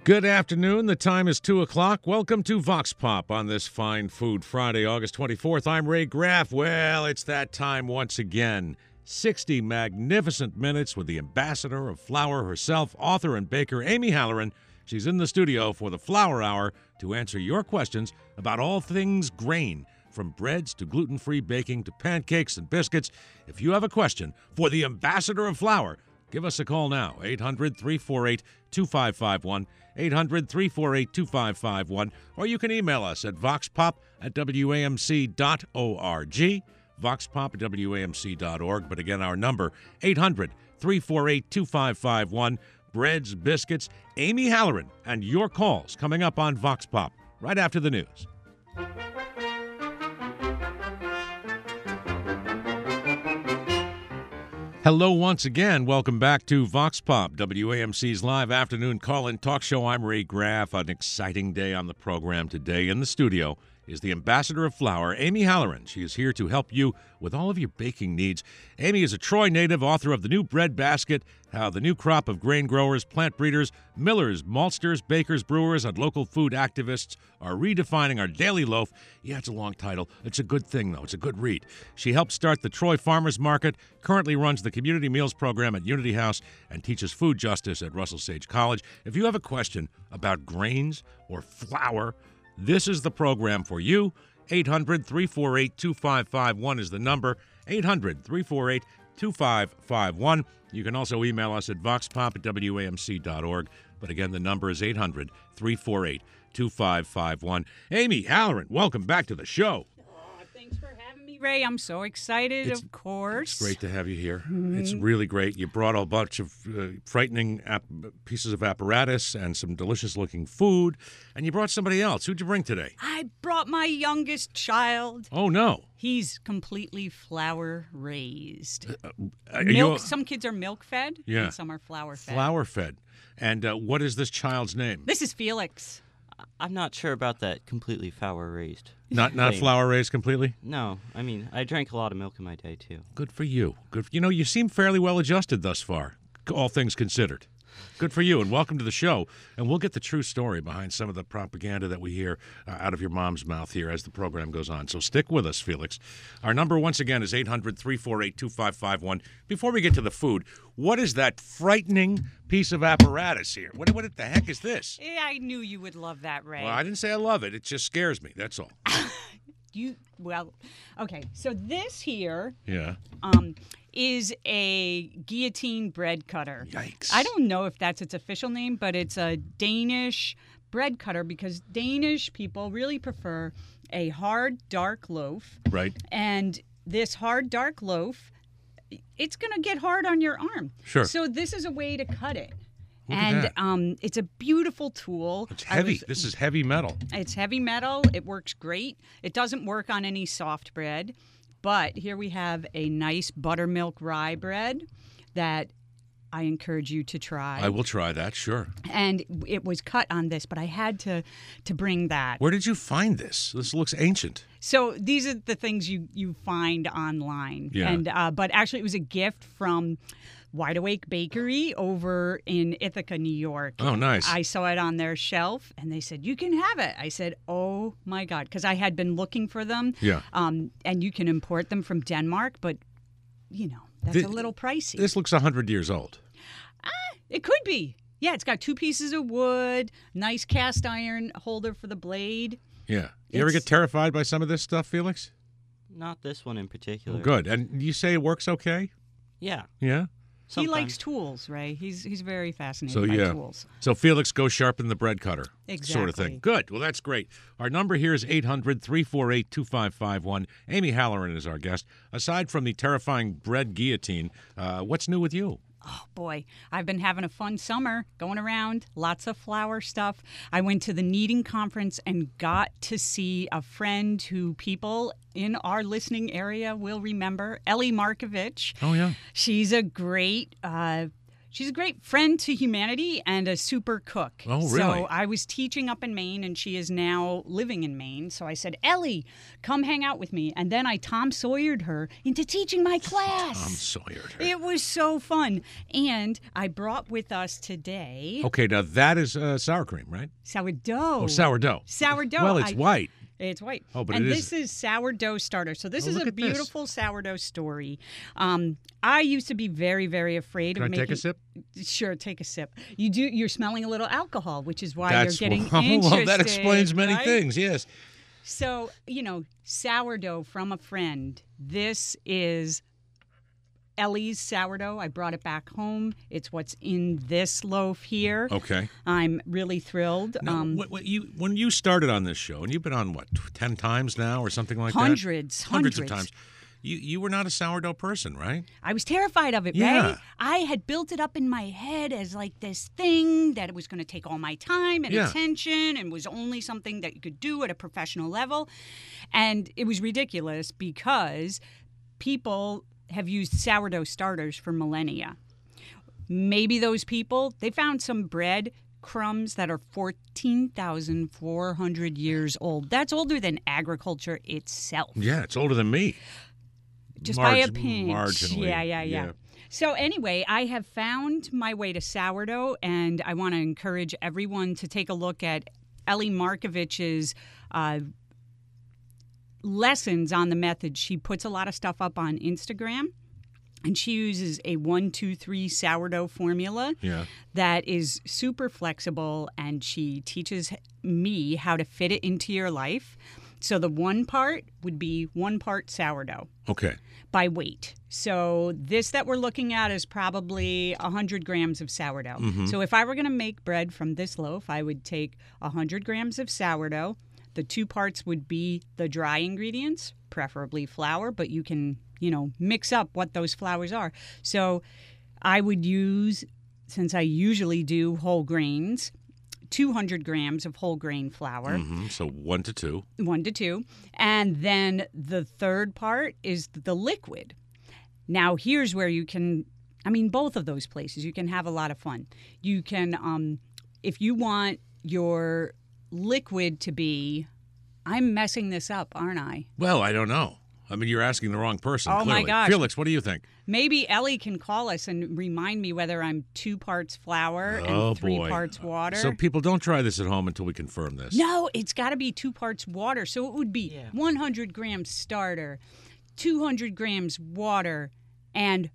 Good afternoon. The time is 2 o'clock. Welcome to Vox Pop on this fine Food Friday, August 24th. I'm Ray Graff. Well, it's that time once again. 60 magnificent minutes with the ambassador of flour herself, author and baker Amy Halloran. She's in the studio for the Flour Hour to answer your questions about all things grain, from breads to gluten-free baking to pancakes and biscuits. If you have a question for the ambassador of flour, give us a call now, 800-348-2551, 800-348-2551, or you can email us at voxpop@wamc.org, voxpop@wamc.org. But again, our number, 800-348-2551, breads, biscuits, Amy Halloran, and your calls coming up on Vox Pop right after the news. Hello once again. Welcome back to Vox Pop, WAMC's live afternoon call-in talk show. I'm Ray Graff. An exciting day on the program today. In the studio is the ambassador of flour, Amy Halloran. She is here to help you with all of your baking needs. Amy is a Troy native, author of The New Bread Basket, how the new crop of grain growers, plant breeders, millers, maltsters, bakers, brewers, and local food activists are redefining our daily loaf. Yeah, it's a long title. It's a good thing, though. It's a good read. She helped start the Troy Farmers Market, currently runs the Community Meals Program at Unity House, and teaches food justice at Russell Sage College. If you have a question about grains or flour, this is the program for you. 800-348-2551 is the number. 800-348-2551. You can also email us at voxpop@wamc.org. But again, the number is 800-348-2551. Amy Halloran, welcome back to the show. Thanks for having me, Ray. I'm so excited, of course. It's great to have you here. It's really great. You brought a bunch of frightening pieces of apparatus and some delicious-looking food, and you brought somebody else. Who'd you bring today? I brought my youngest child. Oh, no. He's completely flour-raised. Some kids are milk-fed, Yeah. and some are flour-fed. Flour-fed. And what is this child's name? This is Felix. I'm not sure about that completely flour-raised. Not flour-raised completely? No, I mean, I drank a lot of milk in my day, too. Good for you. You seem fairly well adjusted thus far, all things considered. Good for you, and welcome to the show. And we'll get the true story behind some of the propaganda that we hear out of your mom's mouth here as the program goes on. So stick with us, Felix. Our number, once again, is 800-348-2551. Before we get to the food, what is that frightening piece of apparatus here? What the heck is this? Yeah, I knew you would love that, Ray. Well, I didn't say I love it. It just scares me. That's all. Okay. So this here Yeah. is a guillotine bread cutter. Yikes. I don't know if that's its official name, but it's a Danish bread cutter because Danish people really prefer a hard, dark loaf. Right. And this hard, dark loaf, it's going to get hard on your arm. Sure. So this is a way to cut it. Look at And it's a beautiful tool. It's heavy. This is heavy metal. It's heavy metal. It works great. It doesn't work on any soft bread. But here we have a nice buttermilk rye bread that I encourage you to try. I will try that, sure. And it was cut on this, but I had to bring that. Where did you find this? This looks ancient. So these are the things you find online. Yeah. And but actually it was a gift from Wide Awake Bakery over in Ithaca, New York. Oh, nice. I saw it on their shelf, and they said, you can have it. I said, oh, my God, because I had been looking for them. Yeah. And you can import them from Denmark, but, that's a little pricey. This looks 100 years old. It could be. Yeah, it's got 2 pieces of wood, nice cast iron holder for the blade. Yeah. You ever get terrified by some of this stuff, Felix? Not this one in particular. Good. And you say it works okay? Yeah. Yeah? He Sometimes. likes tools, Ray. He's very fascinated by tools. So Felix, go sharpen the bread cutter. Sort of thing. Exactly. Good. Well, that's great. Our number here is 800-348-2551. Amy Halloran is our guest. Aside from the terrifying bread guillotine, what's new with you? Oh, boy. I've been having a fun summer, going around, lots of flour stuff. I went to the Kneading Conference and got to see a friend who people in our listening area will remember, Ellie Markovich. Oh, yeah. She's a great She's a great friend to humanity and a super cook. Oh, really? So I was teaching up in Maine, and she is now living in Maine. So I said, Ellie, come hang out with me. And then I Tom Sawyered her into teaching my class. Tom Sawyered her. It was so fun. And I brought with us today Okay, now that is sour cream, right? sourdough. Oh, sourdough. Sourdough. Well, it's white. It's white. Oh, but and it is- this is sourdough starter. So this Oh, is look a at this. beautiful sourdough story. I used to be very, very afraid Can of I making. take a sip? Sure, take a sip. You're smelling a little alcohol, which is why That's you're getting well, interested. that explains many right? things. Yes. So, sourdough from a friend. This is Ellie's sourdough. I brought it back home. It's what's in this loaf here. Okay. I'm really thrilled. Now, when you started on this show, and you've been on 10 times now, or something like Hundreds that, hundreds of times. You were not a sourdough person, right? I was terrified of it, Yeah. right? I had built it up in my head as like this thing that it was going to take all my time and Yeah. attention and was only something that you could do at a professional level. And it was ridiculous because people have used sourdough starters for millennia. Maybe those people, they found some bread crumbs that are 14,400 years old. That's older than agriculture itself. Yeah, it's older than me. Just by a pinch. Marginally. Yeah. So anyway, I have found my way to sourdough, and I want to encourage everyone to take a look at Ellie Markovich's lessons on the method. She puts a lot of stuff up on Instagram, and she uses a 1-2-3 sourdough formula Yeah. that is super flexible, and she teaches me how to fit it into your life. So the one part would be 1 part sourdough Okay. by weight. So this that we're looking at is probably 100 grams of sourdough. Mm-hmm. So if I were going to make bread from this loaf, I would take 100 grams of sourdough. The 2 parts would be the dry ingredients, preferably flour, but you can, mix up what those flours are. So I would use, since I usually do whole grains, 200 grams of whole grain flour. Mm-hmm. So 1 to 2. 1 to 2. And then the third part is the liquid. Now, here's where you can, both of those places, you can have a lot of fun. You can, if you want your liquid to be, I'm messing this up, aren't I? Well, I don't know. You're asking the wrong person. Oh, my clearly. gosh. Felix, what do you think? Maybe Ellie can call us and remind me whether I'm 2 parts flour Oh, and 3 boy. parts water. So people don't try this at home until we confirm this. No, it's got to be 2 parts water. So it would be 100 grams starter, 200 grams water, and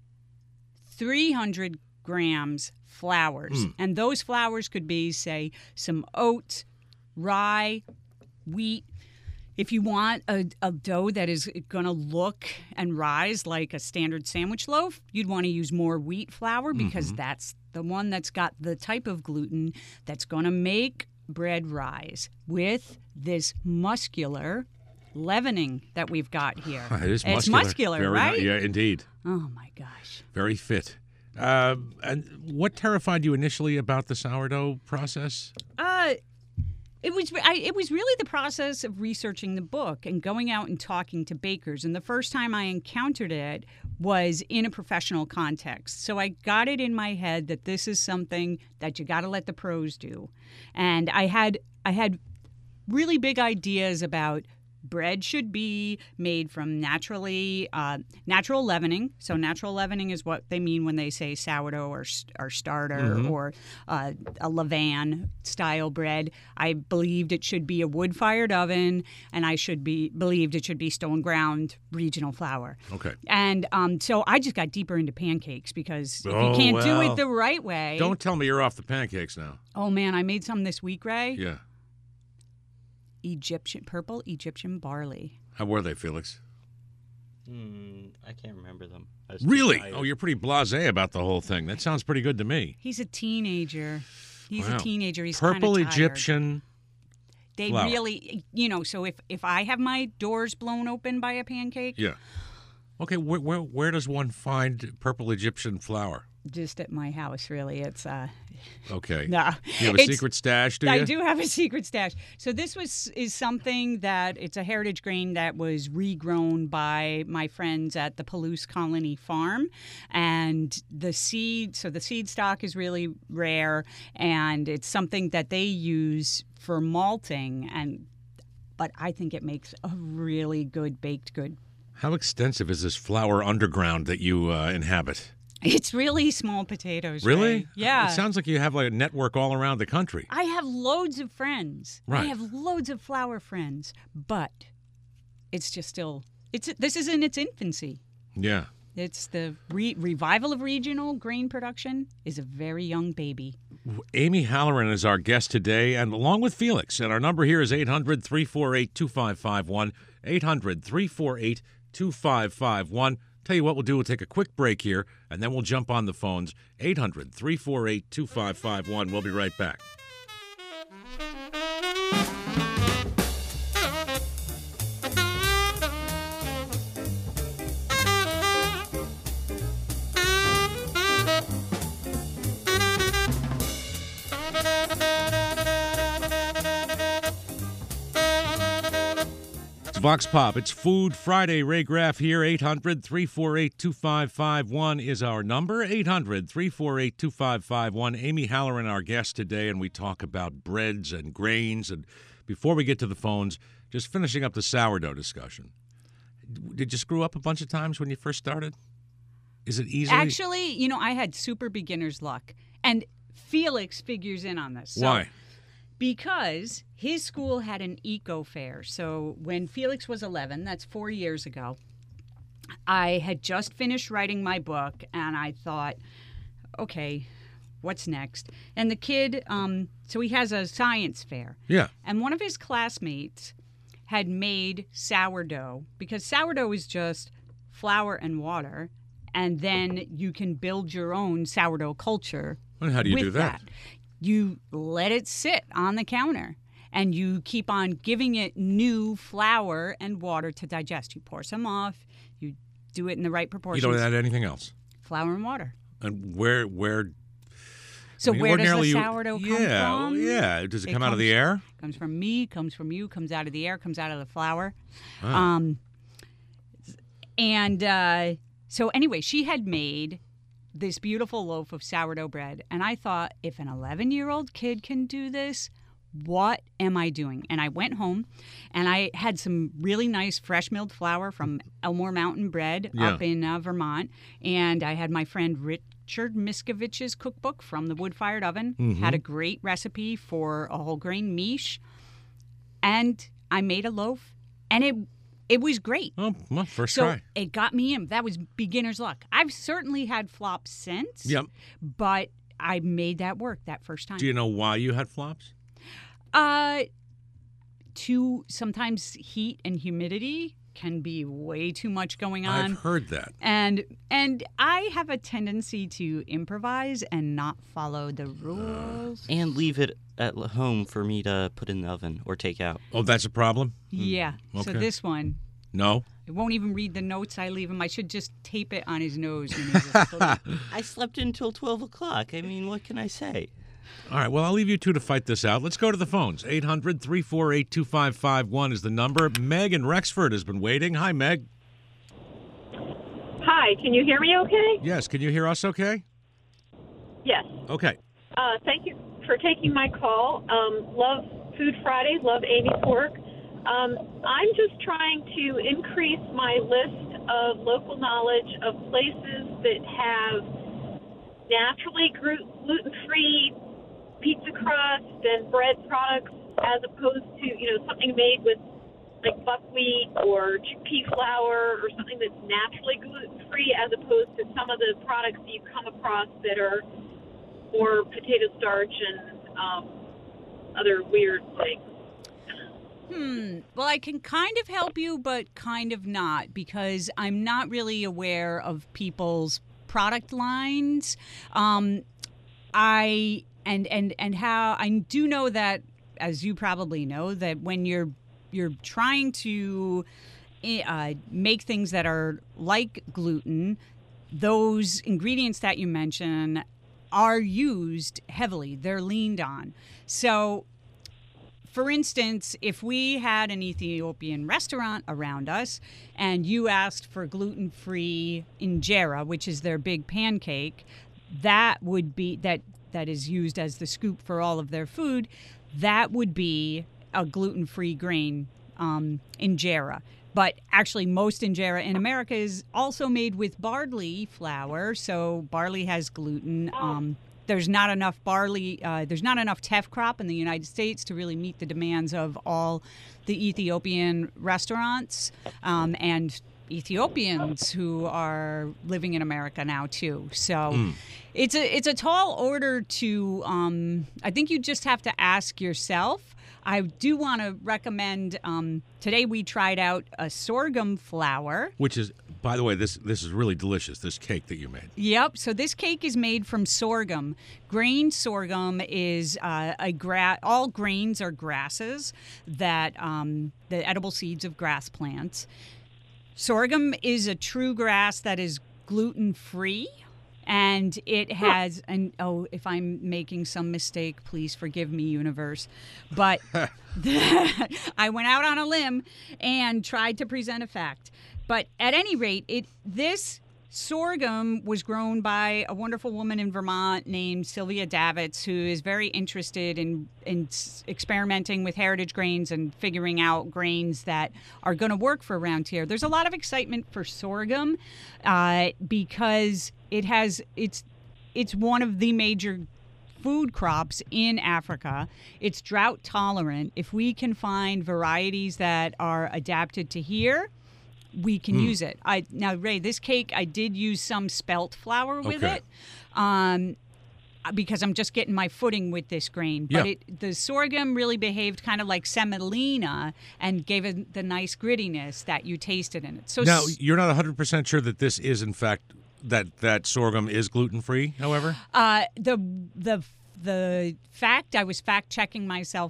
300 grams flours. And those flours could be, say, some oats, rye, wheat. If you want a dough that is going to look and rise like a standard sandwich loaf, you'd want to use more wheat flour because that's the one that's got the type of gluten that's going to make bread rise with this muscular leavening that we've got here. It is muscular. It's muscular, Very right? Yeah, indeed. Oh, my gosh. Very fit. And what terrified you initially about the sourdough process? It was really the process of researching the book and going out and talking to bakers. And the first time I encountered it was in a professional context. So I got it in my head that this is something that you got to let the pros do. And I had really big ideas about bread should be made from natural leavening. So natural leavening is what they mean when they say sourdough or starter or a levain style bread. I believed it should be a wood-fired oven, and I believed it should be stone ground regional flour. Okay. And so I just got deeper into pancakes because if Oh, you can't do well. it the right way. Don't tell me you're off the pancakes now. Oh man, I made some this week, Ray. Yeah. Purple Egyptian barley. How were they, Felix? I can't remember them. I was too Really? tired. Oh, you're pretty blasé about the whole thing. That sounds pretty good to me. He's a teenager. He's Wow. a teenager. He's Purple kinda tired. Egyptian. They flour. really, so if I have my doors blown open by a pancake, Yeah. Okay, where does one find purple Egyptian flour? just at my house, really. It's Okay. no. You have a secret stash, do you? I do have a secret stash. So this is something that it's a heritage grain that was regrown by my friends at the Palouse Colony Farm, and the seed stock is really rare, and it's something that they use for malting, but I think it makes a really good baked good. How extensive is this flour underground that you inhabit? It's really small potatoes. Really? Ray. Yeah. It sounds like you have like a network all around the country. I have loads of friends. Right. I have loads of flower friends, but it's just still this is in its infancy. Yeah. It's the revival of regional grain production is a very young baby. Amy Halloran is our guest today, and along with Felix. And our number here is 800-348-2551, 800-348-2551. Tell you what we'll do, we'll take a quick break here, and then we'll jump on the phones. 800-348-2551. We'll be right back. Vox Pop, it's Food Friday. Ray Graff here. 800-348-2551 is our number. 800-348-2551. Amy Halloran, our guest today, and we talk about breads and grains. And before we get to the phones, just finishing up the sourdough discussion. Did you screw up a bunch of times when you first started? Is it easy? Actually, I had super beginner's luck. And Felix figures in on this. So, Why? Because his school had an eco fair. So when Felix was 11, that's 4 years ago, I had just finished writing my book, and I thought, okay, what's next? And the kid, so he has a science fair. Yeah. And one of his classmates had made sourdough, because sourdough is just flour and water, and then you can build your own sourdough culture. And how do you with do that? You let it sit on the counter, and you keep on giving it new flour and water to digest. You pour some off. You do it in the right proportions. You don't add anything else? Flour and water. And where So I mean, where does the ordinarily sourdough come from? Yeah. Does it come out of comes- the air? Comes from me, comes from you, comes out of the air, comes out of the flour. Ah. So anyway, she had made this beautiful loaf of sourdough bread, and I thought, if an 11-year-old kid can do this, what am I doing? And I went home, and I had some really nice fresh milled flour from Elmore Mountain Bread up in Vermont, and I had my friend Richard Miskovich's cookbook from the wood-fired oven, had a great recipe for a whole grain miche, and I made a loaf, and it was great. Oh, well, first So try. it got me in. That was beginner's luck. I've certainly had flops since. Yep. But I made that work that first time. Do you know why you had flops? Sometimes heat and humidity can be way too much going on. I've heard that. And I have a tendency to improvise and not follow the rules. And leave it at home for me to put in the oven or take out. Oh, that's a problem? Yeah. Okay. So this one, No? it won't even read the notes I leave him. I should just tape it on his nose when he's asleep. I slept until 12 o'clock. I mean, what can I say? All right, well, I'll leave you two to fight this out. Let's go to the phones. 800-348-2551 is the number. Meg in Rexford has been waiting. Hi, Meg. Hi, can you hear me okay? Yes, can you hear us okay? Yes. Okay. Thank you for taking my call. Love Food Friday, love Amy's work. I'm just trying to increase my list of local knowledge of places that have naturally gluten-free pizza crust and bread products as opposed to, something made with like buckwheat or chickpea flour or something that's naturally gluten-free as opposed to some of the products that you come across that are more potato starch and other weird things. Well, I can kind of help you, but kind of not, because I'm not really aware of people's product lines. And how I do know that, as you probably know, that when you're trying to make things that are like gluten, those ingredients that you mentioned are used heavily. They're leaned on. So, for instance, if we had an Ethiopian restaurant around us and you asked for gluten-free injera, which is their big pancake, that would be that is used as the scoop for all of their food, that would be a gluten-free grain injera. But actually, most injera in America is also made with barley flour, so barley has gluten. There's not enough barley, there's not enough teff crop in the United States to really meet the demands of all the Ethiopian restaurants and Ethiopians who are living in America now too. So it's a tall order to, I think you just have to ask yourself. I do want to recommend, today we tried out a sorghum flour. Which is, by the way, this is really delicious, this cake that you made. Yep. So this cake is made from sorghum. Grain sorghum is all grains are grasses that, the edible seeds of grass plants. Sorghum is a true grass that is gluten-free. And it has, if I'm making some mistake, please forgive me, universe. But I went out on a limb and tried to present a fact. But at any rate, this sorghum was grown by a wonderful woman in Vermont named Sylvia Davitz, who is very interested in experimenting with heritage grains and figuring out grains that are going to work for around here. There's a lot of excitement for sorghum because it's one of the major food crops in Africa. It's drought tolerant. If we can find varieties that are adapted to here, we can use it. Now, Ray, this cake, I did use some spelt flour with it because I'm just getting my footing with this grain. But the sorghum really behaved kind of like semolina and gave it the nice grittiness that you tasted in it. So now, you're not 100% sure that this is, in fact, that sorghum is gluten-free, however? The fact I was fact-checking myself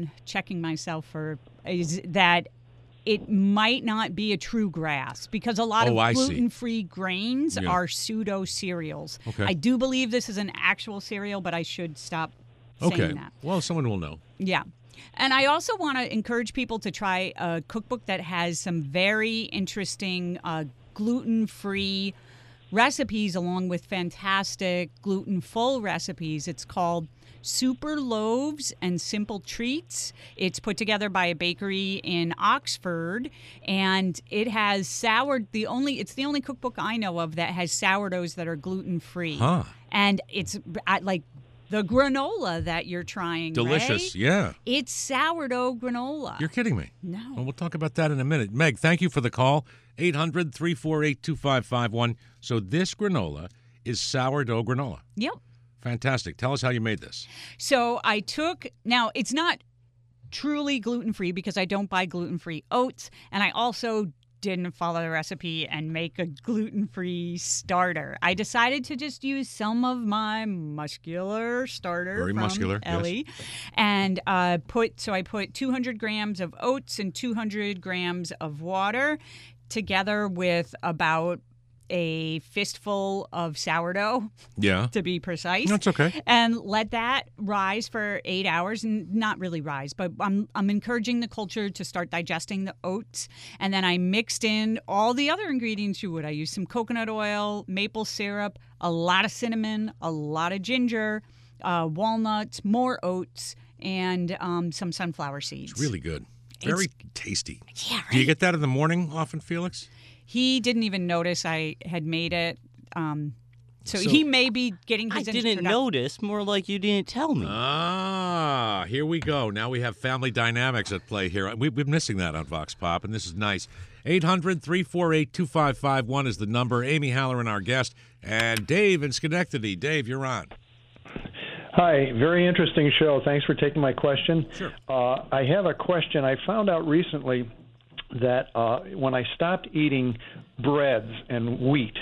for is that it might not be a true grass because a lot of gluten-free grains are pseudo-cereals. Okay. I do believe this is an actual cereal, but I should stop saying that. Well, someone will know. Yeah. And I also want to encourage people to try a cookbook that has some very interesting gluten-free recipes along with fantastic gluten-full recipes. It's called Super Loaves and Simple Treats. It's put together by a bakery in Oxford, and it has it's the only cookbook I know of that has sourdoughs that are gluten-free. Huh. And it's like the granola that you're trying, delicious, Ray. Yeah. It's sourdough granola. You're kidding me. No. Well, we'll talk about that in a minute. Meg, thank you for the call. 800-348-2551. So this granola is sourdough granola. Yep. Fantastic. Tell us how you made this. So now it's not truly gluten-free because I don't buy gluten-free oats, and I also didn't follow the recipe and make a gluten-free starter. I decided to just use some of my muscular starter Very from muscular, Ellie, yes. and I put 200 grams of oats and 200 grams of water together with about a fistful of sourdough, to be precise. That's okay. And let that rise for 8 hours, and not really rise, but I'm encouraging the culture to start digesting the oats. And then I mixed in all the other ingredients you would. I used some coconut oil, maple syrup, a lot of cinnamon, a lot of ginger, walnuts, more oats, and some sunflower seeds. It's really good. Very tasty. Yeah, right? Do you get that in the morning often, Felix? He didn't even notice I had made it. So he may be getting his I didn't notice. More like you didn't tell me. Ah, here we go. Now we have family dynamics at play here. We've been missing that on Vox Pop, and this is nice. 800-348-2551 is the number. Amy Halloran, our guest, and Dave in Schenectady. Dave, you're on. Hi, very interesting show. Thanks for taking my question. Sure. I have a question. I found out recently that when I stopped eating breads and wheat,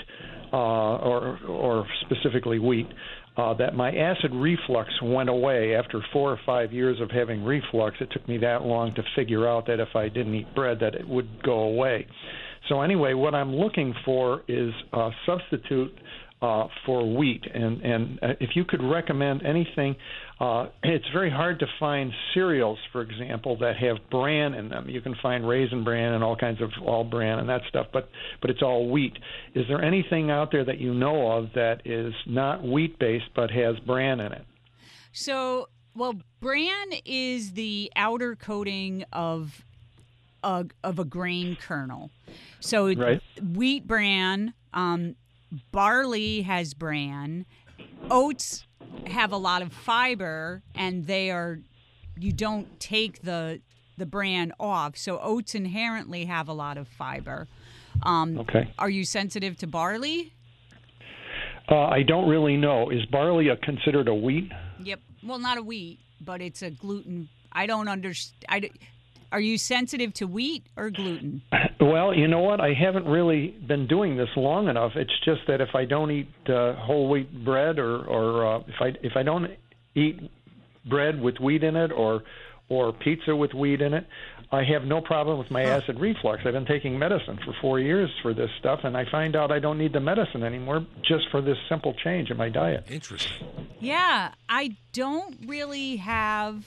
or specifically wheat, that my acid reflux went away after 4 or 5 years of having reflux. It took me that long to figure out that if I didn't eat bread that it would go away. So anyway, what I'm looking for is a substitute for wheat. And if you could recommend anything, it's very hard to find cereals, for example, that have bran in them. You can find Raisin Bran and all kinds of all bran and that stuff, but it's all wheat. Is there anything out there that you know of that is not wheat-based but has bran in it? So, well, bran is the outer coating of a grain kernel. So Right. wheat bran, barley has bran, oats have a lot of fiber, and you don't take the bran off. So oats inherently have a lot of fiber. Okay. Are you sensitive to barley? I don't really know. Is barley considered a wheat? Yep. Well, not a wheat, but it's a gluten. I don't understand. Are you sensitive to wheat or gluten? Well, you know what? I haven't really been doing this long enough. It's just that if I don't eat whole wheat bread, or if I don't eat bread with wheat in it, or pizza with wheat in it, I have no problem with my acid reflux. I've been taking medicine for 4 years for this stuff, and I find out I don't need the medicine anymore just for this simple change in my diet. Interesting. Yeah, I don't really have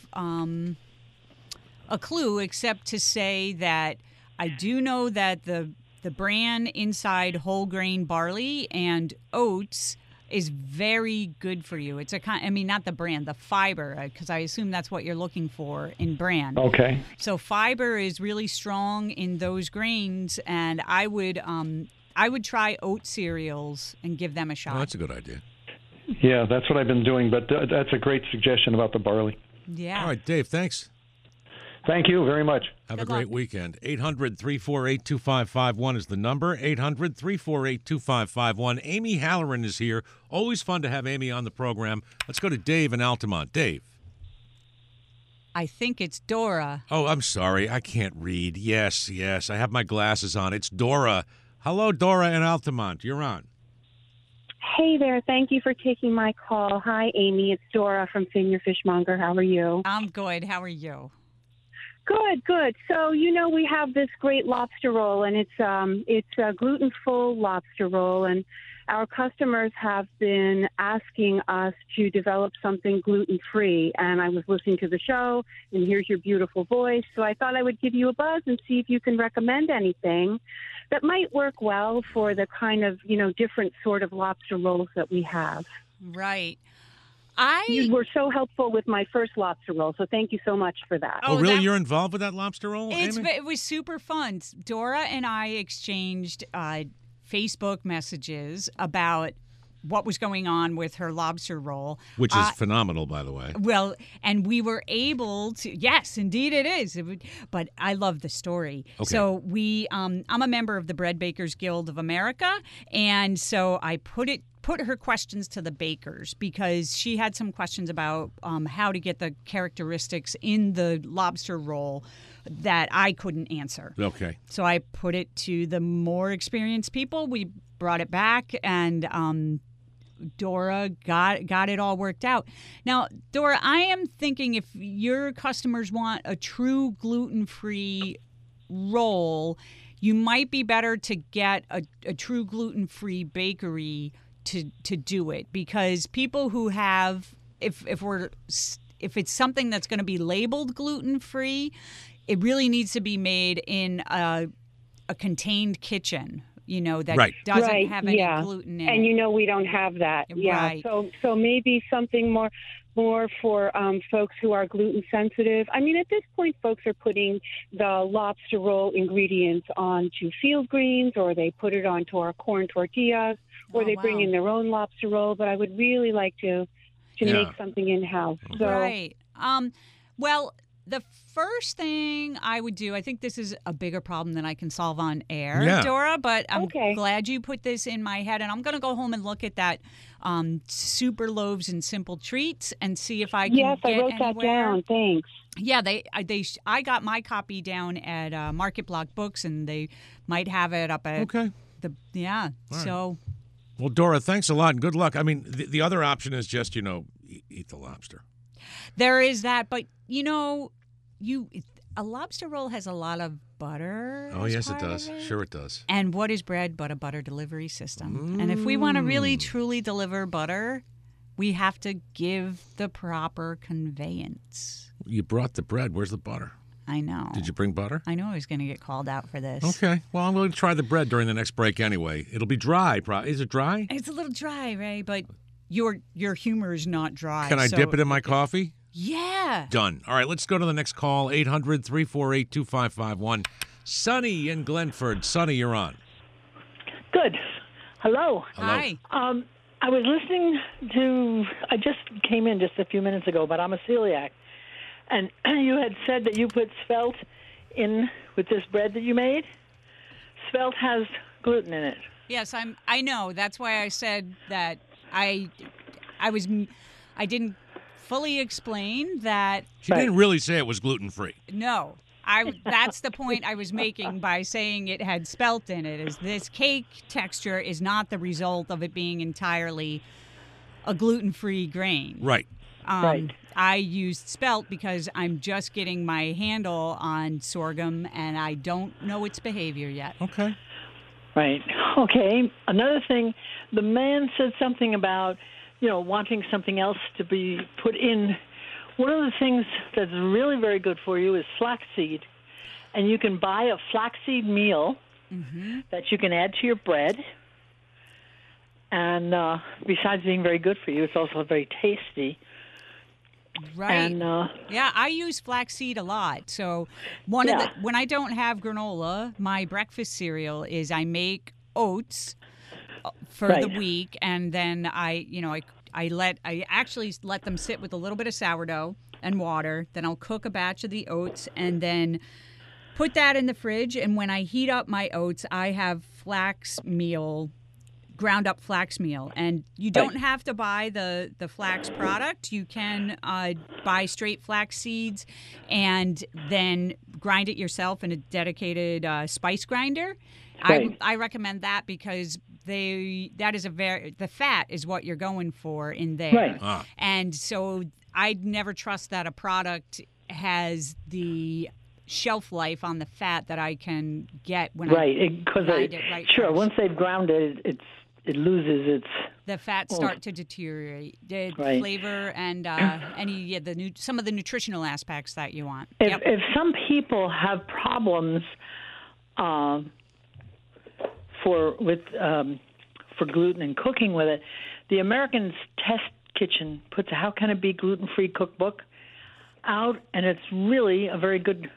a clue except to say that I do know that the bran inside whole grain barley and oats is very good for you. It's not the bran, the fiber, because I assume that's what you're looking for in bran. Okay. So fiber is really strong in those grains, and I would try oat cereals and give them a shot. Oh, that's a good idea. Yeah, that's what I've been doing, but that's a great suggestion about the barley. Yeah. All right, Dave, thanks. Thank you very much. Have Good a great luck. weekend. 800-348-2551 is the number. 800-348-2551. Amy Halloran is here. Always fun to have Amy on the program. Let's go to Dave in Altamont. Dave. I think it's Dora. Oh, I'm sorry. I can't read. Yes. I have my glasses on. It's Dora. Hello, Dora in Altamont. You're on. Hey there. Thank you for taking my call. Hi, Amy. It's Dora from Senior Fishmonger. How are you? I'm good. How are you? Good. So, we have this great lobster roll, and it's a gluten-full lobster roll, and our customers have been asking us to develop something gluten-free, and I was listening to the show, and here's your beautiful voice, so I thought I would give you a buzz and see if you can recommend anything that might work well for the kind of, different sort of lobster rolls that we have. Right. You were so helpful with my first lobster roll, so thank you so much for that. Oh, really? You're involved with that lobster roll, Amy? It was super fun. Dora and I exchanged Facebook messages about what was going on with her lobster roll. Which is phenomenal, by the way. Well, and we were able to, yes, indeed it is. But I love the story. Okay. So I'm a member of the Bread Bakers Guild of America, and so I put her questions to the bakers because she had some questions about how to get the characteristics in the lobster roll that I couldn't answer. Okay. So I put it to the more experienced people. We brought it back, and Dora got it all worked out. Now, Dora, I am thinking if your customers want a true gluten-free roll, you might be better to get a true gluten-free bakery to do it, because people who have, if it's something that's going to be labeled gluten-free, it really needs to be made in a contained kitchen, that Right. doesn't have any gluten in it. And we don't have that. Yeah. Right. So maybe something more for folks who are gluten sensitive. I mean, at this point, folks are putting the lobster roll ingredients onto field greens, or they put it onto our corn tortillas, or they bring in their own lobster roll. But I would really like to make something in-house. So, right. Well, the first thing I would do, I think this is a bigger problem than I can solve on air, Dora, but I'm glad you put this in my head, and I'm going to go home and look at that Super Loaves and Simple Treats and see if I can Yes, get I wrote that down. Thanks. Yeah, I got my copy down at Market Block Books, and they might have it up at Right. So. Well, Dora, thanks a lot and good luck. I mean, the other option is just, eat the lobster. There is that, but a lobster roll has a lot of butter. Oh, as yes, it part of does. Sure it does. And what is bread but a butter delivery system? And if we want to really, truly deliver butter, we have to give the proper conveyance. You brought the bread. Where's the butter? I know. Did you bring butter? I know I was going to get called out for this. Okay. Well, I'm going to try the bread during the next break anyway. It'll be dry. Is it dry? It's a little dry, Ray, but your humor is not dry. Can I dip it in my coffee? Yeah. Done. All right, let's go to the next call, 800-348-2551. Sonny in Glenford. Sonny, you're on. Good. Hello. Hi. I was listening to, I just came in just a few minutes ago, but I'm a celiac. And you had said that you put spelt in with this bread that you made. Spelt has gluten in it. Yes, I know. That's why I said that I didn't fully explain that. She didn't really say it was gluten-free. No. That's the point I was making by saying it had spelt in it, is this cake texture is not the result of it being entirely a gluten-free grain. Right. Right. I used spelt because I'm just getting my handle on sorghum, and I don't know its behavior yet. Okay. Right. Okay. Another thing, the man said something about, wanting something else to be put in. One of the things that's really very good for you is flaxseed. And you can buy a flaxseed meal that you can add to your bread. And besides being very good for you, it's also very tasty. Right. And, yeah, I use flaxseed a lot. So when I don't have granola, my breakfast cereal is I make oats for the week, and then I actually let them sit with a little bit of sourdough and water. Then I'll cook a batch of the oats and then put that in the fridge. And when I heat up my oats, I have flax meal, ground up flax meal. And you don't have to buy the flax product. You can buy straight flax seeds and then grind it yourself in a dedicated spice grinder. Right. I recommend that because the fat is what you're going for in there. Right. And so I'd never trust that a product has the shelf life on the fat that I can get when I grind it right sure, fresh. once they've ground it, it loses its... The fats start to deteriorate. The Right. flavor and some of the nutritional aspects that you want. If some people have problems for gluten and cooking with it, the American Test Kitchen puts a How Can It Be Gluten-Free cookbook out, and it's really a very good...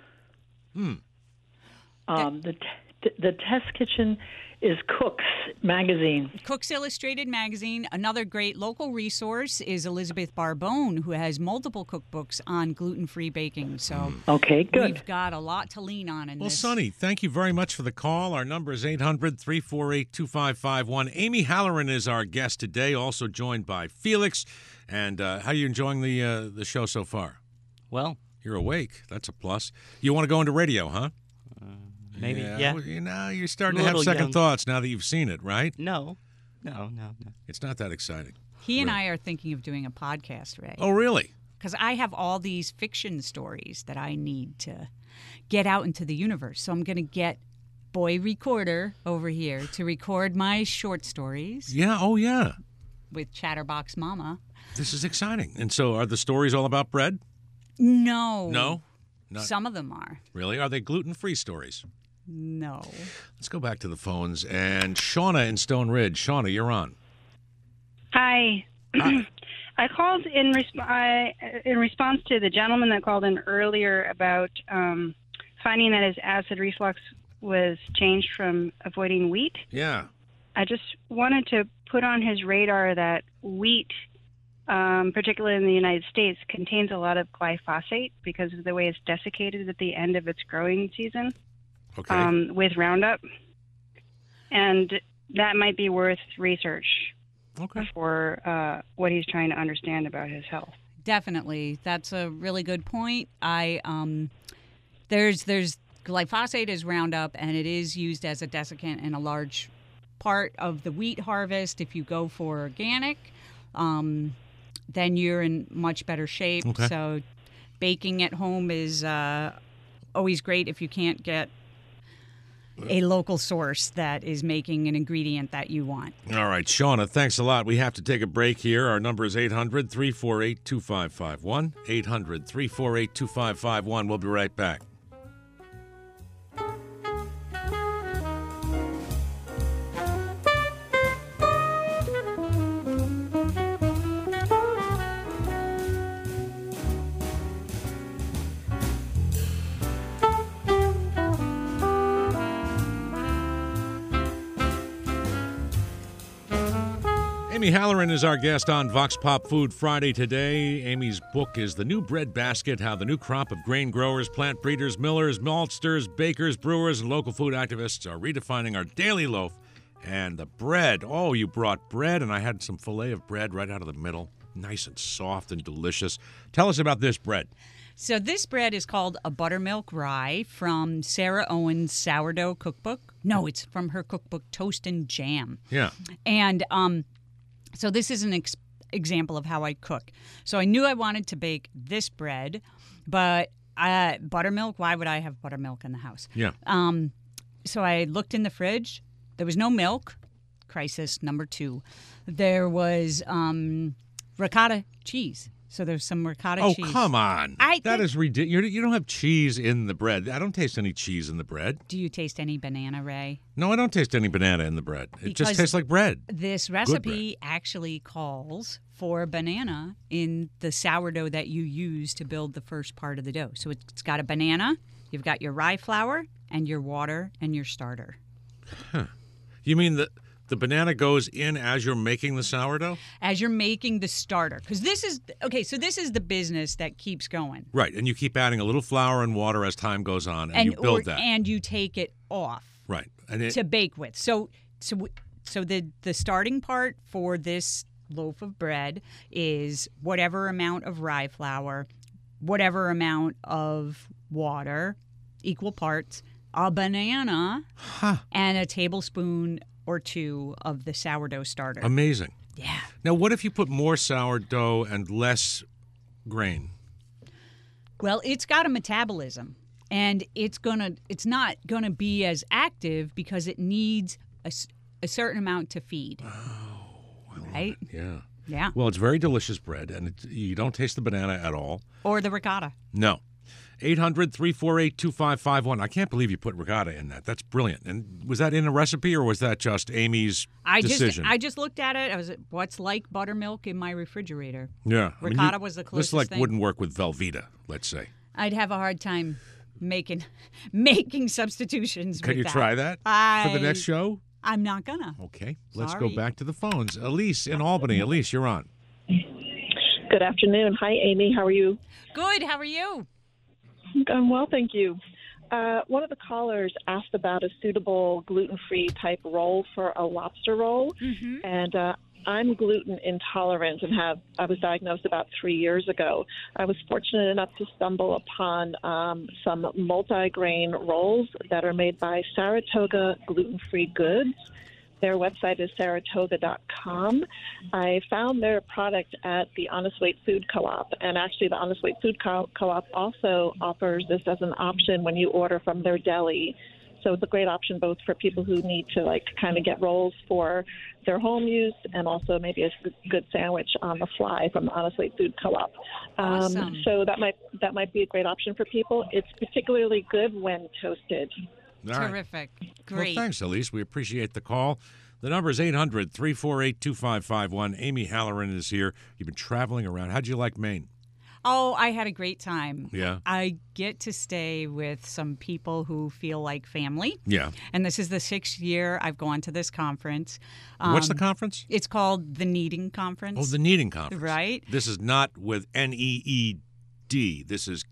The Test Kitchen is Cook's magazine. Cook's Illustrated magazine. Another great local resource is Elizabeth Barbone, who has multiple cookbooks on gluten-free baking. So okay, good. We've got a lot to lean on in Well, this. Sonny, thank you very much for the call. Our number is 800-348-2551. Amy Halloran is our guest today, also joined by Felix. And how are you enjoying the show so far? Well, you're awake. That's a plus. You want to go into radio, huh? Maybe, yeah. Well, you're starting to have second thoughts now that you've seen it, right? No. It's not that exciting. He and I are thinking of doing a podcast, Ray. Oh, really? Because I have all these fiction stories that I need to get out into the universe. So I'm going to get Boy Recorder over here to record my short stories. Yeah, oh, yeah. With Chatterbox Mama. This is exciting. And so are the stories all about bread? No. No? Some of them are. Really? Are they gluten-free stories? No. Let's go back to the phones. And Shauna in Stone Ridge. Shauna, you're on. Hi. I called in response to the gentleman that called in earlier about finding that his acid reflux was changed from avoiding wheat. Yeah. I just wanted to put on his radar that wheat, particularly in the United States, contains a lot of glyphosate because of the way it's desiccated at the end of its growing season. Okay. With Roundup. And that might be worth research for what he's trying to understand about his health. Definitely. That's a really good point. There's glyphosate is Roundup, and it is used as a desiccant in a large part of the wheat harvest. If you go for organic, then you're in much better shape. Okay. So baking at home is always great if you can't get a local source that is making an ingredient that you want. All right, Shauna, thanks a lot. We have to take a break here. Our number is 800-348-2551. 800-348-2551. We'll be right back. Amy Halloran is our guest on Vox Pop Food Friday today. Amy's book is The New Bread Basket, How the New Crop of Grain Growers, Plant Breeders, Millers, Maltsters, Bakers, Brewers, and Local Food Activists are redefining our daily loaf. And the bread. Oh, you brought bread, and I had some filet of bread right out of the middle. Nice and soft and delicious. Tell us about this bread. So this bread is called a buttermilk rye from Sarah Owen's sourdough cookbook. No, it's from her cookbook, Toast and Jam. Yeah. And so this is an example of how I cook. So I knew I wanted to bake this bread, but buttermilk, why would I have buttermilk in the house? Yeah. So I looked in the fridge. There was no milk. Crisis number 2. There was ricotta cheese. So there's some ricotta cheese. Oh, come on. That is ridiculous. You don't have cheese in the bread. I don't taste any cheese in the bread. Do you taste any banana, Ray? No, I don't taste any banana in the bread. It just tastes like bread. This recipe actually calls for banana in the sourdough that you use to build the first part of the dough. So it's got a banana, you've got your rye flour, and your water and your starter. Huh. You mean the banana goes in as you're making the sourdough? As you're making the starter. Because this is the business that keeps going. Right, and you keep adding a little flour and water as time goes on, and you build that. And you take it off. Right. To bake with. So the starting part for this loaf of bread is whatever amount of rye flour, whatever amount of water, equal parts, a banana, and a tablespoon or 2 of the sourdough starter. Amazing. Yeah. Now, what if you put more sourdough and less grain? Well, it's got a metabolism, and it's not gonna be as active because it needs a certain amount to feed. Oh, right? Yeah. Yeah. Well, it's very delicious bread, and you don't taste the banana at all. Or the ricotta. No. 800-348-2551. I can't believe you put ricotta in that. That's brilliant. And was that in a recipe, or was that just Amy's decision? I just looked at it. I was what's like buttermilk in my refrigerator. Yeah. Ricotta was the closest this thing. Wouldn't work with Velveeta, let's say. I'd have a hard time making substitutions. Can you try that for the next show? I'm not gonna. Okay. Let's go back to the phones. Elise in Albany. Elise, you're on. Good afternoon. Hi, Amy. How are you? Good. How are you? I'm well, thank you. One of the callers asked about a suitable gluten-free type roll for a lobster roll, and I'm gluten intolerant and I was diagnosed about 3 years ago. I was fortunate enough to stumble upon some multi-grain rolls that are made by Saratoga Gluten-Free Goods. Their website is saratoga.com. I found their product at the Honest Weight Food Co-op, and actually the Honest Weight Food Co-op also offers this as an option when you order from their deli. So it's a great option both for people who need to kind of get rolls for their home use and also maybe a good sandwich on the fly from the Honest Weight Food Co-op. Awesome. So that might be a great option for people. It's particularly good when toasted. Terrific. Great. Well, thanks, Elise. We appreciate the call. The number is 800-348-2551. Amy Halloran is here. You've been traveling around. How'd you like Maine? Oh, I had a great time. Yeah. I get to stay with some people who feel like family. Yeah. And this is the 6th year I've gone to this conference. What's the conference? It's called the Kneading Conference. Oh, the Kneading Conference. Right. This is not with N-E-E-D. This is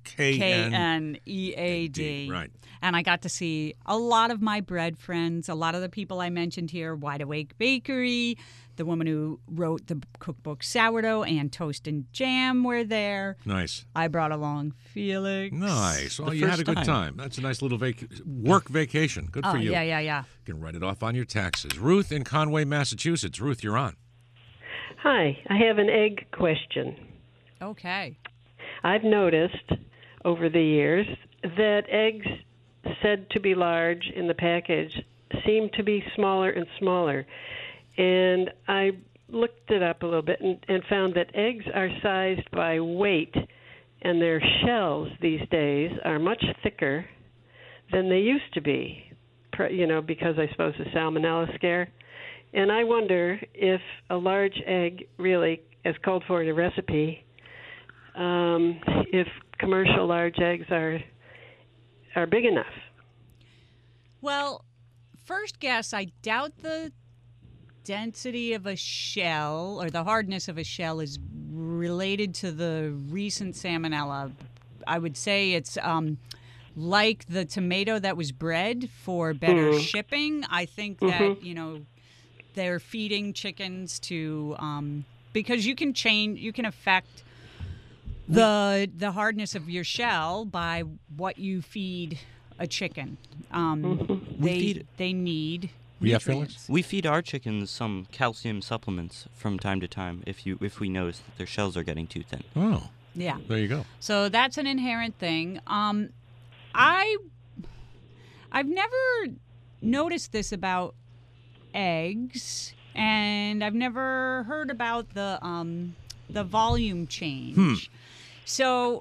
K-N-E-A-D. Right. And I got to see a lot of my bread friends, a lot of the people I mentioned here, Wide Awake Bakery, the woman who wrote the cookbook Sourdough and Toast and Jam were there. Nice. I brought along Felix. Nice. Oh, you had a good time. That's a nice little work vacation. Good for you. Yeah. You can write it off on your taxes. Ruth in Conway, Massachusetts. Ruth, you're on. Hi. I have an egg question. Okay. I've noticed over the years that eggs said to be large in the package seem to be smaller and smaller. And I looked it up a little bit and found that eggs are sized by weight, and their shells these days are much thicker than they used to be, because I suppose the salmonella scare. And I wonder if a large egg really, as called for in a recipe, if commercial large eggs are big enough. Well, first guess, I doubt the density of a shell or the hardness of a shell is related to the recent salmonella. I would say it's like the tomato that was bred for better shipping. I think that, they're feeding chickens to because you can affect the hardness of your shell by what you feed a chicken. They need nutrients. We feed our chickens some calcium supplements from time to time if we notice that their shells are getting too thin. Oh. Yeah. There you go. So that's an inherent thing. I've never noticed this about eggs, and I've never heard about the volume change. So,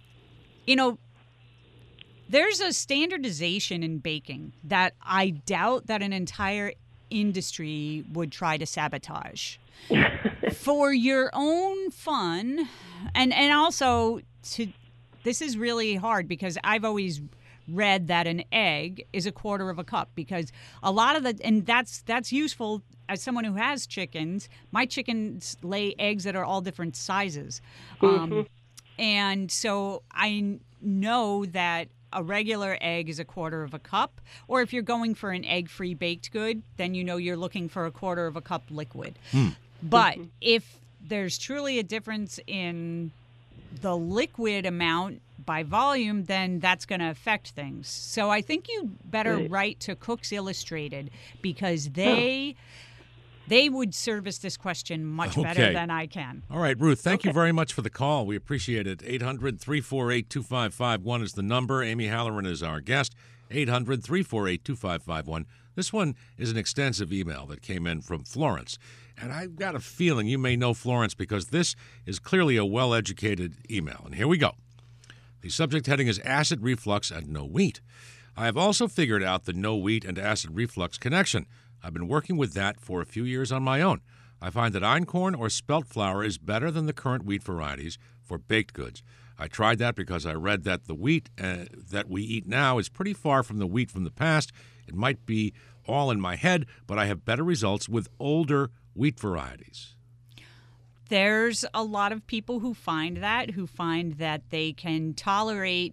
there's a standardization in baking that I doubt that an entire industry would try to sabotage. For your own fun, and also this is really hard because I've always read that an egg is a quarter of a cup, because a lot of and that's useful as someone who has chickens. My chickens lay eggs that are all different sizes. And so I know that a regular egg is a quarter of a cup, or if you're going for an egg-free baked good, then you're looking for a quarter of a cup liquid. But if there's truly a difference in the liquid amount by volume, then that's going to affect things. So I think you better write to Cooks Illustrated, because they would service this question much better than I can. All right, Ruth, thank you very much for the call. We appreciate it. 800-348-2551 is the number. Amy Halloran is our guest. 800-348-2551. This one is an extensive email that came in from Florence. And I've got a feeling you may know Florence, because this is clearly a well-educated email. And here we go. The subject heading is acid reflux and no wheat. I have also figured out the no wheat and acid reflux connection. I've been working with that for a few years on my own. I find that einkorn or spelt flour is better than the current wheat varieties for baked goods. I tried that because I read that the wheat that we eat now is pretty far from the wheat from the past. It might be all in my head, but I have better results with older wheat varieties. There's a lot of people who find that they can tolerate,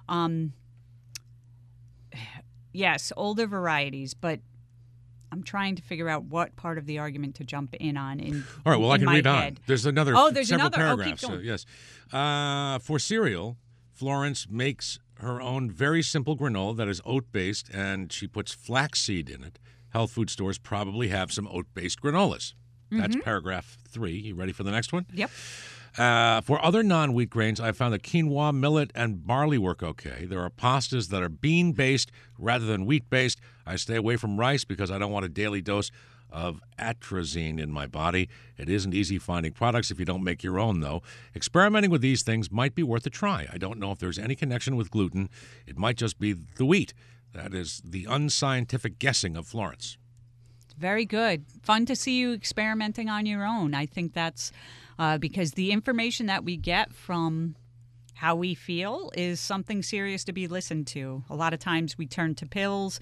older varieties, but I'm trying to figure out what part of the argument to jump in on. All right, well, I can read head. on. There's another several paragraphs. Keep going. Yes. For cereal, Florence makes her own very simple granola that is oat-based, and she puts flaxseed in it. Health food stores probably have some oat-based granolas. That's paragraph 3. You ready for the next one? Yep. For other non-wheat grains, I found that quinoa, millet, and barley work okay. There are pastas that are bean-based rather than wheat-based. I stay away from rice because I don't want a daily dose of atrazine in my body. It isn't easy finding products if you don't make your own, though. Experimenting with these things might be worth a try. I don't know if there's any connection with gluten. It might just be the wheat. That is the unscientific guessing of Florence. Very good. Fun to see you experimenting on your own. I think that's because the information that we get from how we feel is something serious to be listened to. A lot of times we turn to pills,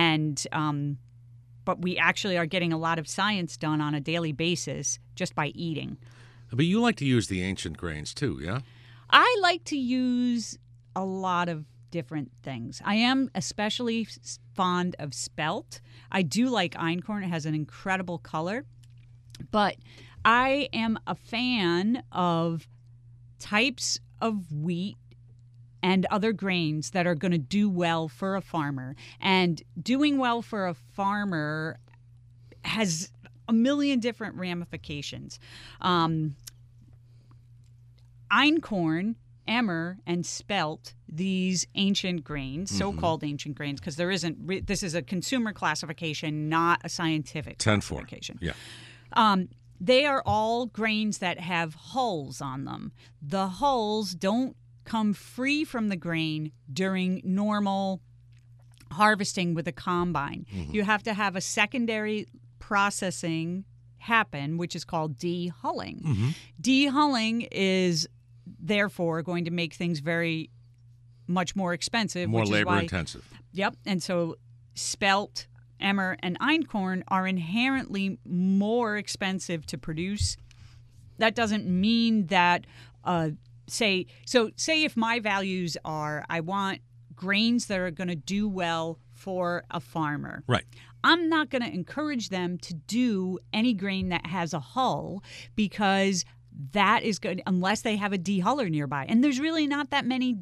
but we actually are getting a lot of science done on a daily basis just by eating. But you like to use the ancient grains too, yeah? I like to use a lot of different things. I am especially fond of spelt. I do like einkorn. It has an incredible color. But I am a fan of types of wheat and other grains that are going to do well for a farmer. And doing well for a farmer has a million different ramifications. Einkorn emmer and spelt, these ancient grains, so-called ancient grains, because there isn't. This is a consumer classification, not a scientific 10-4. classification. Yeah. They are all grains that have hulls on them. The hulls don't come free from the grain during normal harvesting with a combine. You have to have a secondary processing happen, which is called de-hulling. De-hulling is therefore going to make things very much more expensive. More which is labor why, intensive. Yep. And so spelt, emmer, and einkorn are inherently more expensive to produce. That doesn't mean that, say if my values are, I want grains that are going to do well for a farmer. Right. I'm not going to encourage them to do any grain that has a hull, because that is good unless they have a de-huller nearby. And there's really not that many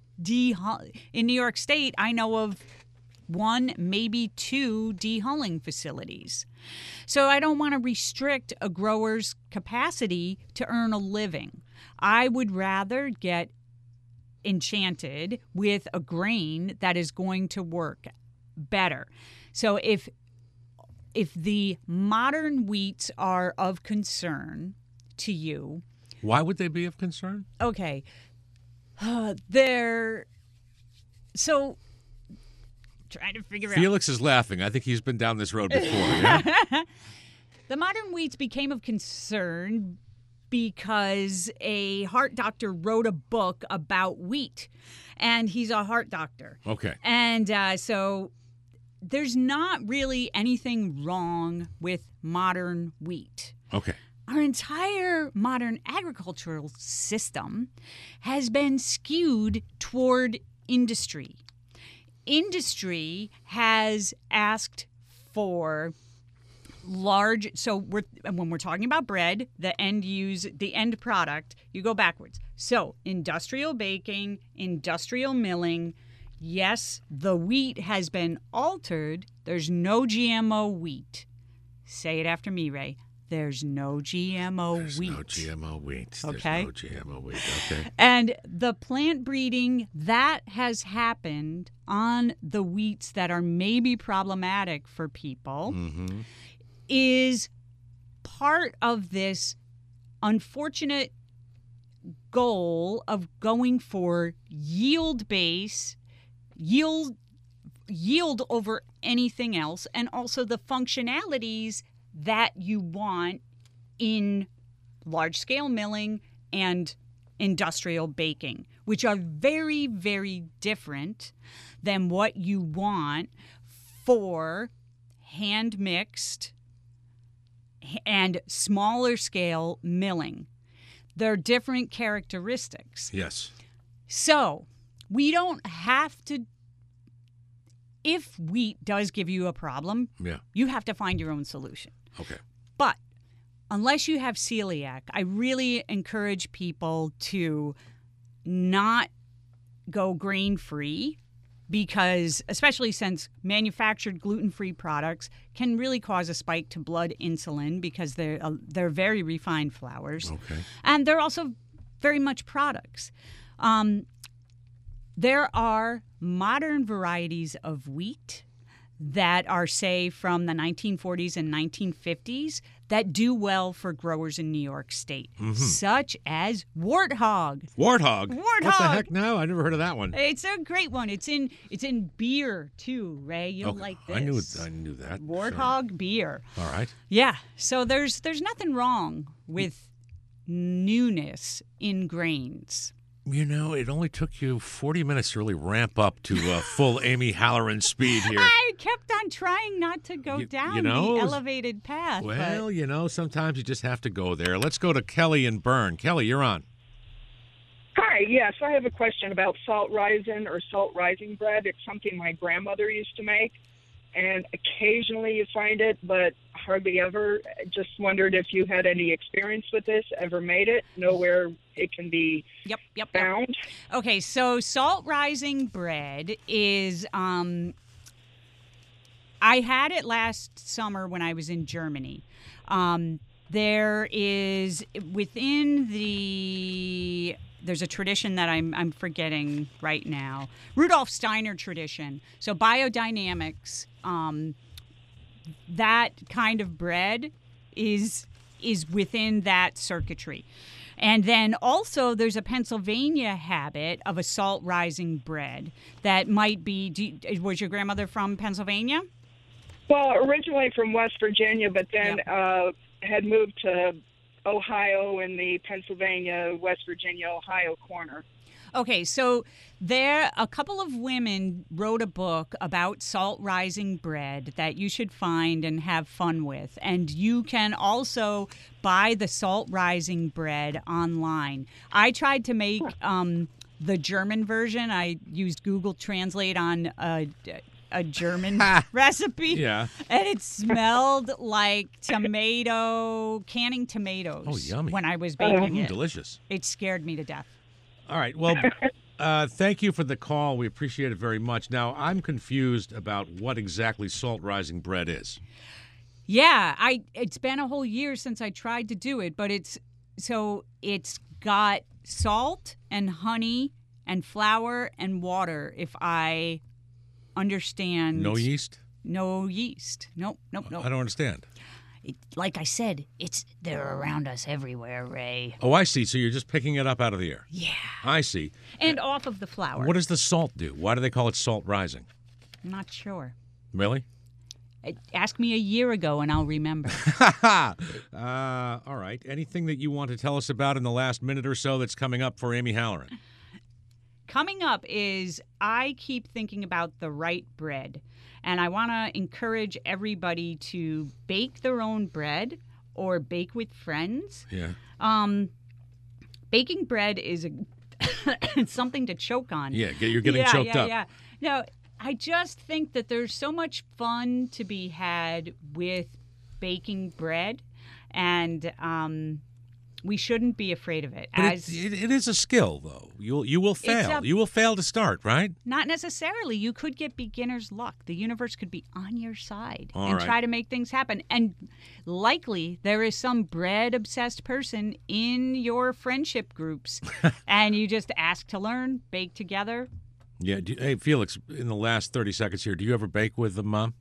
in New York State. I know of 1, maybe 2 de-hulling facilities. So I don't want to restrict a grower's capacity to earn a living. I would rather get enchanted with a grain that is going to work better. So if the modern wheats are of concern to you, why would they be of concern? Okay, they're so trying to figure out. Felix is laughing. I think he's been down this road before. Yeah? The modern wheats became of concern because a heart doctor wrote a book about wheat, and he's a heart doctor. Okay. And so there's not really anything wrong with modern wheat. Okay. Our entire modern agricultural system has been skewed toward industry. Industry has asked for large, so when we're talking about bread, the end product, you go backwards. So industrial baking, industrial milling. Yes, the wheat has been altered. There's no GMO wheat. Say it after me, Ray. There's no GMO wheat. There's no GMO wheat. Okay. There's no GMO wheat. Okay. And the plant breeding that has happened on the wheats that are maybe problematic for people is part of this unfortunate goal of going for yield over anything else, and also the functionalities that you want in large-scale milling and industrial baking, which are very, very different than what you want for hand-mixed and smaller-scale milling. They're different characteristics. Yes. So we don't have to. If wheat does give you a problem, you have to find your own solution. Okay. But unless you have celiac, I really encourage people to not go grain-free, because especially since manufactured gluten-free products can really cause a spike to blood insulin, because they're very refined flours. Okay. And they're also very much products. There are modern varieties of wheat that are, say, from the 1940s and 1950s that do well for growers in New York State, such as Warthog. Warthog? What the Warthog. heck now? I never heard of that one. It's a great one. It's in beer too, Ray. You'll like this. I knew that. Warthog beer. All right. Yeah. So there's nothing wrong with newness in grains. You know, it only took you 40 minutes to really ramp up to full Amy Halloran speed here. I kept on trying not to go down the elevated path. Well, sometimes you just have to go there. Let's go to Kelly and Bern. Kelly, you're on. Hi, yes, I have a question about salt rising or salt rising bread. It's something my grandmother used to make, and occasionally you find it, but hardly ever. Just wondered if you had any experience with this, ever made it, know where it can be found. Okay, so salt rising bread is, I had it last summer when I was in Germany. There is, within the there's a tradition that I'm forgetting right now. Rudolf Steiner tradition. So biodynamics, that kind of bread is within that circuitry. And then also there's a Pennsylvania habit of a salt rising bread that might be, was your grandmother from Pennsylvania? Well, originally from West Virginia, but then had moved to Ohio in the Pennsylvania, West Virginia, Ohio corner. Okay, so a couple of women wrote a book about salt rising bread that you should find and have fun with. And you can also buy the salt rising bread online. I tried to make the German version. I used Google Translate on a German recipe. Yeah. And it smelled like canning tomatoes. Oh, yummy. When I was baking it. Delicious. It scared me to death. All right. Well, thank you for the call. We appreciate it very much. Now, I'm confused about what exactly salt rising bread is. Yeah, it's been a whole year since I tried to do it, but it's got salt and honey and flour and water, if I understand. No yeast? No yeast. Nope. I don't understand. Like I said, they're around us everywhere, Ray. Oh, I see. So you're just picking it up out of the air. Yeah. I see. And off of the flour. What does the salt do? Why do they call it salt rising? I'm not sure. Really? Ask me a year ago and I'll remember. All right. Anything that you want to tell us about in the last minute or so that's coming up for Amy Halloran? Coming up is I keep thinking about the right bread. And I want to encourage everybody to bake their own bread or bake with friends. Yeah. Baking bread is something to choke on. Yeah, you're getting choked up. Yeah. No, I just think that there's so much fun to be had with baking bread, and we shouldn't be afraid of it. But it is a skill, though. You will fail. You will fail to start, right? Not necessarily. You could get beginner's luck. The universe could be on your side Try to make things happen. And likely there is some bread-obsessed person in your friendship groups, and you just ask to learn, bake together. Yeah. Hey, Felix, in the last 30 seconds here, do you ever bake with the mom?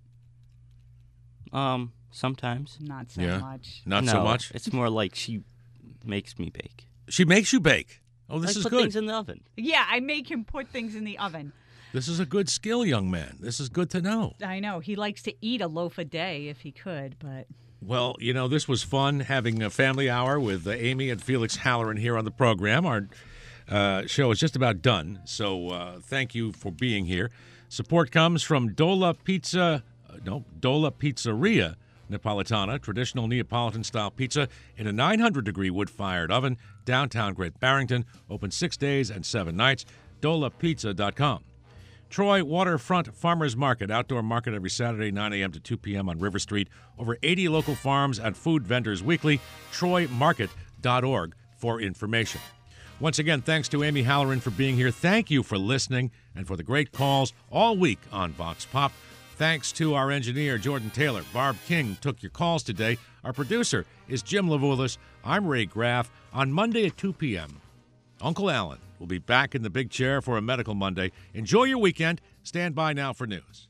Sometimes. Not so much. Not so much? It's more like she makes me bake. She makes you bake? Oh, this is put good. Things in the oven. Yeah, I make him put things in the oven. This is a good skill, young man. This is good to know. I know. He likes to eat a loaf a day if he could, but... Well, this was fun having a family hour with Amy and Felix Halloran here on the program. Our show is just about done, so thank you for being here. Support comes from Dola Pizzeria Napolitana, traditional Neapolitan-style pizza in a 900-degree wood-fired oven, downtown Great Barrington, open 6 days and 7 nights, dolapizza.com. Troy Waterfront Farmers Market, outdoor market every Saturday, 9 a.m. to 2 p.m. on River Street. Over 80 local farms and food vendors weekly, troymarket.org for information. Once again, thanks to Amy Halloran for being here. Thank you for listening and for the great calls all week on Vox Pop. Thanks to our engineer, Jordan Taylor. Barb King took your calls today. Our producer is Jim Levulis. I'm Ray Graff. On Monday at 2 p.m., Uncle Alan will be back in the big chair for a Medical Monday. Enjoy your weekend. Stand by now for news.